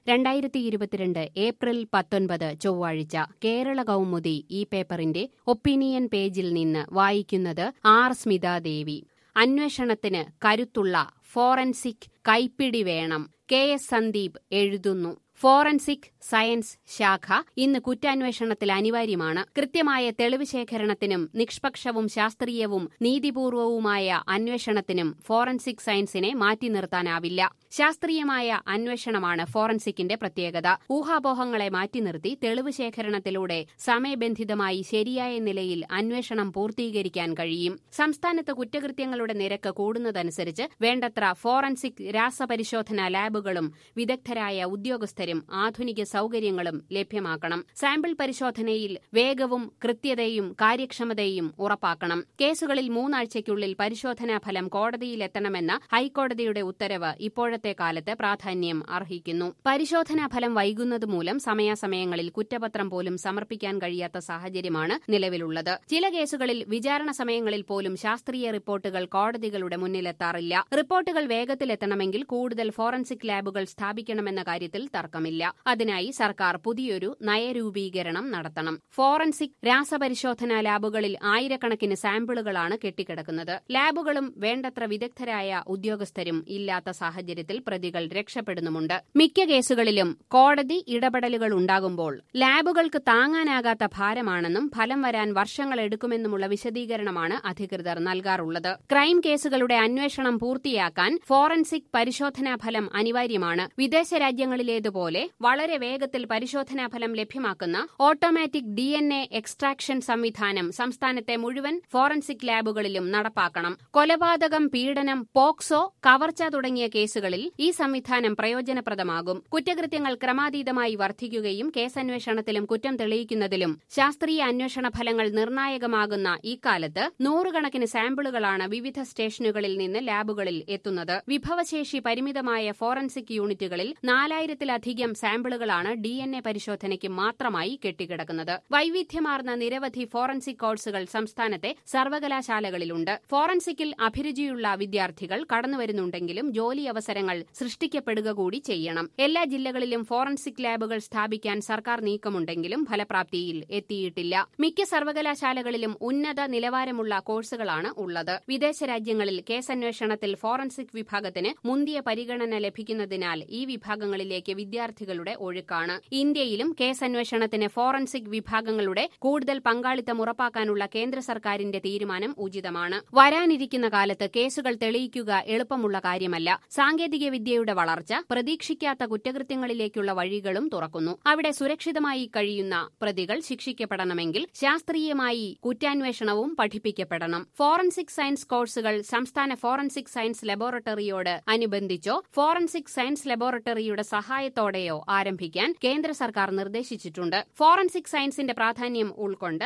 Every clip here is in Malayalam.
2022 ഏപ്രിൽ 19 ചൊവ്വാഴ്ച കേരള കൗമുദി ഈ പേപ്പറിന്റെ ഒപ്പീനിയൻ പേജിൽ നിന്ന് വായിക്കുന്നത് ആർ സ്മിതാദേവി. അന്വേഷണത്തിന് കരുത്തുള്ള ഫോറൻസിക് കൈപ്പിടി വേണം. കെ എസ് സന്ദീപ് എഴുതുന്നു. ഫോറൻസിക് സയൻസ് ശാഖ ഇന്ന് കുറ്റാന്വേഷണത്തിൽ അനിവാര്യമാണ്. കൃത്യമായ തെളിവ് ശേഖരണത്തിനും നിഷ്പക്ഷവും ശാസ്ത്രീയവും നീതിപൂർവവുമായ അന്വേഷണത്തിനും ഫോറൻസിക് സയൻസിനെ മാറ്റി നിർത്താനാവില്ല. ശാസ്ത്രീയമായ അന്വേഷണമാണ് ഫോറൻസിക്കിന്റെ പ്രത്യേകത. ഊഹാപോഹങ്ങളെ മാറ്റി നിർത്തി തെളിവ് ശേഖരണത്തിലൂടെ സമയബന്ധിതമായി ശരിയായ നിലയിൽ അന്വേഷണം പൂർത്തീകരിക്കാൻ കഴിയും. സംസ്ഥാനത്ത് കുറ്റകൃത്യങ്ങളുടെ നിരക്ക് കൂടുന്നതനുസരിച്ച് വേണ്ടത്ര ഫോറൻസിക് രാസപരിശോധനാ ലാബുകളും വിദഗ്ധരായ ഉദ്യോഗസ്ഥരും ആധുനിക സൌകര്യങ്ങളും ലഭ്യമാക്കണം. സാമ്പിൾ പരിശോധനയിൽ വേഗവും കൃത്യതയും കാര്യക്ഷമതയും ഉറപ്പാക്കണം. കേസുകളിൽ 3 ആഴ്ചയ്ക്കുള്ളിൽ പരിശോധനാ ഫലം കോടതിയിലെത്തണമെന്ന ഹൈക്കോടതിയുടെ ഉത്തരവ് ഇപ്പോഴത്തെ കാലത്ത് പ്രാധാന്യം അർഹിക്കുന്നു. പരിശോധനാ ഫലം വൈകുന്നതുമൂലം സമയാസമയങ്ങളിൽ കുറ്റപത്രം പോലും സമർപ്പിക്കാൻ കഴിയാത്ത സാഹചര്യമാണ് നിലവിലുള്ളത്. ചില കേസുകളിൽ വിചാരണ സമയങ്ങളിൽ പോലും ശാസ്ത്രീയ റിപ്പോർട്ടുകൾ കോടതികളുടെ മുന്നിലെത്താറില്ല. റിപ്പോർട്ടുകൾ വേഗത്തിലെത്തണമെങ്കിൽ കൂടുതൽ ഫോറൻസിക് ലാബുകൾ സ്ഥാപിക്കണമെന്ന കാര്യത്തിൽ തർക്കമില്ല. അതിനായി സർക്കാർ പുതിയൊരു നയരൂപീകരണം നടത്തണം. ഫോറൻസിക് രാസപരിശോധനാ ലാബുകളിൽ ആയിരക്കണക്കിന് സാമ്പിളുകളാണ് കെട്ടിക്കിടക്കുന്നത്. ലാബുകളും വേണ്ടത്ര വിദഗ്ധരായ ഉദ്യോഗസ്ഥരും ഇല്ലാത്ത സാഹചര്യത്തിൽ പ്രതികൾ രക്ഷപ്പെടുന്നുമുണ്ട്. മിക്ക കേസുകളിലും കോടതി ഇടപെടലുകൾ ഉണ്ടാകുമ്പോൾ ലാബുകൾക്ക് താങ്ങാനാകാത്ത ഭാരമാണെന്നും ഫലം വരാൻ വർഷങ്ങളെടുക്കുമെന്നുമുള്ള വിശദീകരണമാണ് അധികൃതർ നൽകാറുള്ളത്. ക്രൈം കേസുകളുടെ അന്വേഷണം പൂർത്തിയാക്കാൻ ഫോറൻസിക് പരിശോധനാ ഫലം അനിവാര്യമാണ്. വിദേശ രാജ്യങ്ങളിലേതുപോലെ വളരെ വേഗത്തിൽ പരിശോധനാ ഫലം ലഭ്യമാക്കുന്ന ഓട്ടോമാറ്റിക് DNA എക്സ്ട്രാക്ഷൻ സംവിധാനം സംസ്ഥാനത്തെ മുഴുവൻ ഫോറൻസിക് ലാബുകളിലും നടപ്പാക്കണം. കൊലപാതകം, പീഡനം, പോക്സോ, കവർച്ച തുടങ്ങിയ കേസുകളിൽ ഈ സംവിധാനം പ്രയോജനപ്രദമാകും. കുറ്റകൃത്യങ്ങൾ ക്രമാതീതമായി വർദ്ധിക്കുകയും കേസന്വേഷണത്തിലും കുറ്റം തെളിയിക്കുന്നതിലും ശാസ്ത്രീയ അന്വേഷണ ഫലങ്ങൾ നിർണായകമാകുന്ന ഇക്കാലത്ത് നൂറുകണക്കിന് സാമ്പിളുകളാണ് വിവിധ സ്റ്റേഷനുകളിൽ നിന്ന് ലാബുകളിൽ എത്തുന്നത്. വിഭവശേഷി പരിമിതമായ ഫോറൻസിക് യൂണിറ്റുകളിൽ 4000-ലധികം സാമ്പിളുകളാണ് DNA പരിശോധനയ്ക്ക് മാത്രമായി കെട്ടിക്കിടക്കുന്നത്. വൈവിധ്യമാർന്ന നിരവധി ഫോറൻസിക് കോഴ്സുകൾ സംസ്ഥാനത്തെ സർവകലാശാലകളിലുണ്ട്. ഫോറൻസിക്കിൽ അഭിരുചിയുള്ള വിദ്യാർത്ഥികൾ കടന്നുവരുന്നുണ്ടെങ്കിലും ജോലി അവസരങ്ങൾ സൃഷ്ടിക്കപ്പെടുക കൂടി ചെയ്യണം. എല്ലാ ജില്ലകളിലും ഫോറൻസിക് ലാബുകൾ സ്ഥാപിക്കാൻ സർക്കാർ നീക്കമുണ്ടെങ്കിലും ഫലപ്രാപ്തിയിൽ എത്തിയിട്ടില്ല. മിക്ക സർവകലാശാലകളിലും ഉന്നത നിലവാരമുള്ള കോഴ്സുകളാണ് ഉള്ളത്. വിദേശ രാജ്യങ്ങളിൽ കേസന്വേഷണത്തിൽ ഫോറൻസിക് വിഭാഗത്തിന് മുന്തിയ പരിഗണന ലഭിക്കുന്നതിനാൽ ഈ വിഭാഗങ്ങളിലേക്ക് വിദ്യാർത്ഥികളുടെ ഒഴുക്കാണ്. ഇന്ത്യയിലും കേസന്വേഷണത്തിന് ഫോറൻസിക് വിഭാഗങ്ങളുടെ കൂടുതൽ പങ്കാളിത്തം ഉറപ്പാക്കാനുള്ള കേന്ദ്ര സർക്കാരിന്റെ തീരുമാനം ഉചിതമാണ്. വരാനിരിക്കുന്ന കാലത്ത് കേസുകൾ തെളിയിക്കുക എളുപ്പമുള്ള കാര്യമല്ല. സാങ്കേതികവിദ്യയുടെ വളർച്ച പ്രതീക്ഷിക്കാത്ത കുറ്റകൃത്യങ്ങളിലേക്കുള്ള വഴികളും തുറക്കുന്നു. അവിടെ സുരക്ഷിതമായി കഴിയുന്ന പ്രതികൾ ശിക്ഷിക്കപ്പെടണമെങ്കിൽ ശാസ്ത്രീയമായി കുറ്റാന്വേഷണവും പഠിപ്പിക്കപ്പെടണം. ഫോറൻസിക് സയൻസ് കോഴ്സുകൾ സംസ്ഥാന ഫോറൻസിക് സയൻസ് ലബോറട്ടറിയോട് അനുബന്ധിച്ചോ ഫോറൻസിക് സയൻസ് ലബോറട്ടറിയുടെ സഹായത്തോടെയോ ആരംഭിക്കാൻ കേന്ദ്ര സർക്കാർ നിർദ്ദേശിച്ചിട്ടുണ്ട്. ഫോറൻസിക് സയൻസിന്റെ പ്രാധാന്യം ഉൾക്കൊണ്ട്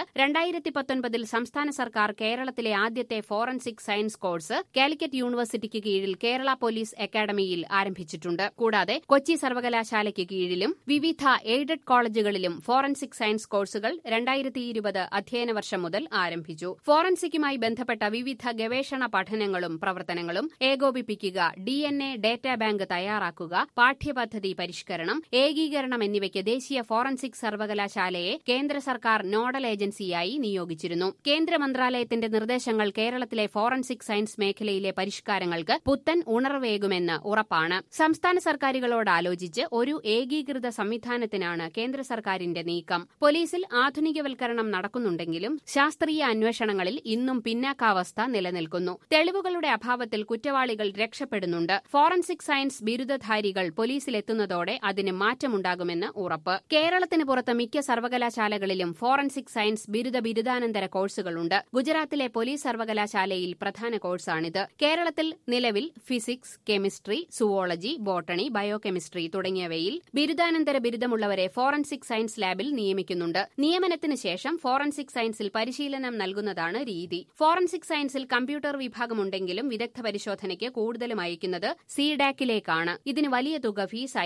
2019 സംസ്ഥാന സർക്കാർ കേരളത്തിലെ ആദ്യത്തെ ഫോറൻസിക് സയൻസ് കോഴ്സ് കാലിക്കറ്റ് യൂണിവേഴ്സിറ്റിക്ക് കീഴിൽ കേരള പോലീസ് അക്കാദമിയിൽ ആരംഭിച്ചിട്ടുണ്ട്. കൂടാതെ കൊച്ചി സർവകലാശാലയ്ക്ക് കീഴിലും വിവിധ എയ്ഡഡ് കോളേജുകളിലും ഫോറൻസിക് സയൻസ് കോഴ്സുകൾ 2020 അധ്യയന വർഷം മുതൽ ആരംഭിച്ചു. ഫോറൻസിക്കുമായി ബന്ധപ്പെട്ട വിവിധ ഗവേഷണ പഠനങ്ങളും പ്രവർത്തനങ്ങളും ഏകോപിപ്പിക്കുക, DNA ഡേറ്റാ ബാങ്ക് തയ്യാറാക്കുക, പാഠ്യപദ്ധതി പരിഷ്കരണം, ഏകീകരണം എന്നിവയ്ക്ക് ദേശീയ ഫോറൻസിക് സർവകലാശാലയെ കേന്ദ്ര സർക്കാർ നോഡൽ ഏജൻസിയായി നിയോഗിച്ചിരുന്നു. കേന്ദ്ര മന്ത്രാലയത്തിന്റെ നിർദ്ദേശങ്ങൾ കേരളത്തിലെ ഫോറൻസിക് സയൻസ് മേഖലയിലെ പരിഷ്കാരങ്ങൾക്ക് പുത്തൻ ഉണർവേകുമെന്ന് ഉറപ്പാണ്. സംസ്ഥാന സർക്കാരുകളോട് ആലോചിച്ച് ഒരു ഏകീകൃത സംവിധാനത്തിനാണ് കേന്ദ്ര സർക്കാരിന്റെ നീക്കം. പോലീസിൽ ആധുനികവൽക്കരണം നടക്കുന്നുണ്ടെങ്കിലും ശാസ്ത്രീയ അന്വേഷണങ്ങളിൽ ഇന്നും പിന്നാക്കാവസ്ഥ നിലനിൽക്കുന്നു. തെളിവുകളുടെ അഭാവത്തിൽ കുറ്റവാളികൾ രക്ഷപ്പെടുന്നുണ്ട്. ഫോറൻസിക് സയൻസ് ബിരുദധാരികൾ പോലീസിലെത്തുന്നതോടെ അതിന് മാറ്റമുണ്ടാകുമെന്ന് ഉറപ്പ്. കേരളത്തിന് പുറത്ത് മിക്ക സർവകലാശാലകളിലും ഫോറൻസിക് സയൻസ് ബിരുദാനന്തര കോഴ്സുകളുണ്ട്. ഗുജറാത്തിലെ പോലീസ് സർവകലാശാലയിൽ പ്രധാന കോഴ്സാണിത്. കേരളത്തിൽ നിലവിൽ physics, chemistry, zoology, botany, biochemistry തുടങ്ങിയവയിൽ ബിരുദാനന്തര ബിരുദമുള്ളവരെ ഫോറൻസിക് സയൻസ് ലാബിൽ നിയമിക്കുന്നുണ്ട്. നിയമനത്തിന് ശേഷം ഫോറൻസിക് സയൻസിൽ പരിശീലനം നൽകുന്നതാണ് രീതി. ഫോറൻസിക് സയൻസിൽ കമ്പ്യൂട്ടർ വിഭാഗമുണ്ടെങ്കിലും വിദഗ്ധ പരിശോധനയ്ക്ക് കൂടുതലും അയക്കുന്നത് CDAC-ലേക്കാണ്. ഇതിന് വലിയ തുക ഫീസായി പോലീസ്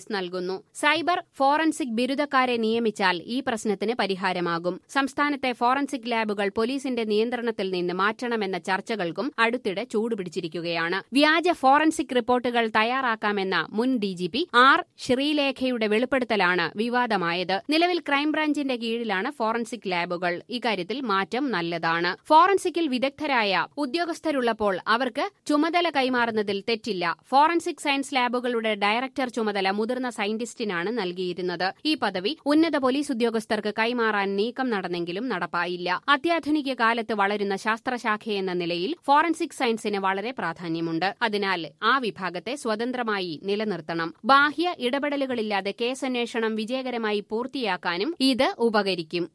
സർവീസ് നൽകുന്നു. സൈബർ ഫോറൻസിക് ബിരുദക്കാരെ നിയമിച്ചാൽ ഈ പ്രശ്നത്തിന് പരിഹാരമാകും. സംസ്ഥാനത്തെ ഫോറൻസിക് ലാബുകൾ പോലീസിന്റെ നിയന്ത്രണത്തിൽ നിന്ന് മാറ്റണമെന്ന ചർച്ചകൾക്കും അടുത്തിടെ ചൂടുപിടിച്ചിരിക്കുകയാണ്. വ്യാജ ഫോറൻസിക് റിപ്പോർട്ടുകൾ തയ്യാറാക്കാമെന്ന മുൻ ഡിജിപി ആർ ശ്രീലേഖയുടെ വെളിപ്പെടുത്തലാണ് വിവാദമായത്. നിലവിൽ ക്രൈംബ്രാഞ്ചിന്റെ കീഴിലാണ് ഫോറൻസിക് ലാബുകൾ. ഇക്കാര്യത്തിൽ മാറ്റം നല്ലതാണ്. ഫോറൻസിക്കിൽ വിദഗ്ധരായ ഉദ്യോഗസ്ഥരുള്ളപ്പോൾ അവർക്ക് ചുമതല കൈമാറുന്നതിൽ തെറ്റില്ല. ഫോറൻസിക് സയൻസ് ലാബുകളുടെ ഡയറക്ടർ ചുമതല മുതിർന്ന സയന്റിസ്റ്റിനാണ് നൽകിയിരുന്നത്. ഈ പദവി ഉന്നത പോലീസ് ഉദ്യോഗസ്ഥർക്ക് കൈമാറാൻ നീക്കം നടന്നെങ്കിലും നടപ്പായില്ല. അത്യാധുനിക കാലത്ത് വളരുന്ന ശാസ്ത്രശാഖയെന്ന നിലയിൽ ഫോറൻസിക് സയൻസിന് വളരെ പ്രാധാന്യമുണ്ട്. അതിനാൽ ആ വിഭാഗത്തെ സ്വതന്ത്രമായി നിലനിർത്തണം. ബാഹ്യ ഇടപെടലുകളില്ലാതെ കേസന്വേഷണം വിജയകരമായി പൂർത്തിയാക്കാനും ഇത് ഉപകരിക്കും.